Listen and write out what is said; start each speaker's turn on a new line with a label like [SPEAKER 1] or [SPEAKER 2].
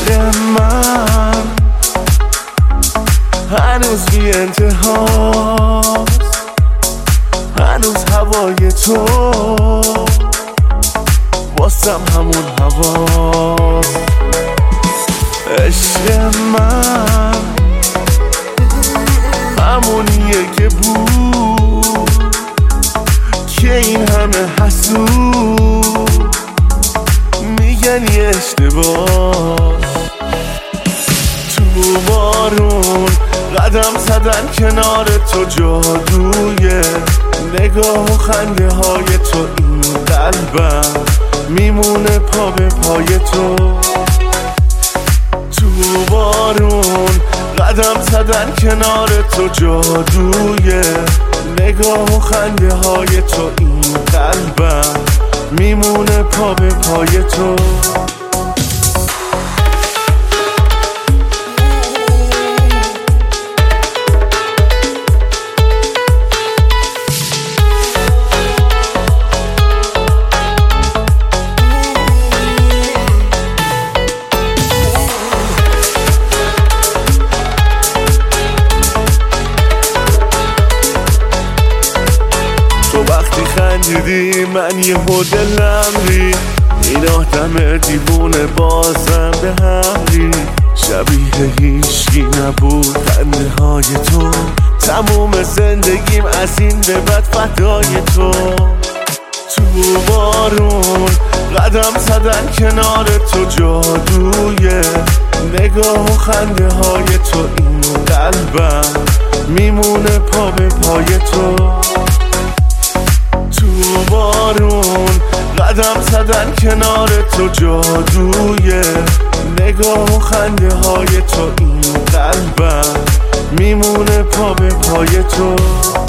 [SPEAKER 1] من هنوز بی انتهاست، هنوز هوای تو واسم همون هواست. عشق من همونیه که بود که این همه حسود میگن یه اشتباه. تو بارون قدم زدن کنار تو، جادوی نگاه و خنده های تو، این قلبم میمونه پا به پای تو. تو بارون قدم زدن کنار تو، جادوی نگاه و خنده های تو، این قلبم میمونه پا به پای تو. وقتی خندیدی من یه دلم ری، این آدم دیوونه بازم به هم ری. شبیه هیچکی نبود خنده های تو، تموم زندگیم از این به بعد فدای تو. تو بارون قدم زدن کنار تو، جادوی نگاه و خنده های تو، این قلبم میمونه پا به پای تو. تو بارون قدم زدن کنار تو، جادوی نگاه و خنده های تو، این قلبم میمونه پا به پای تو.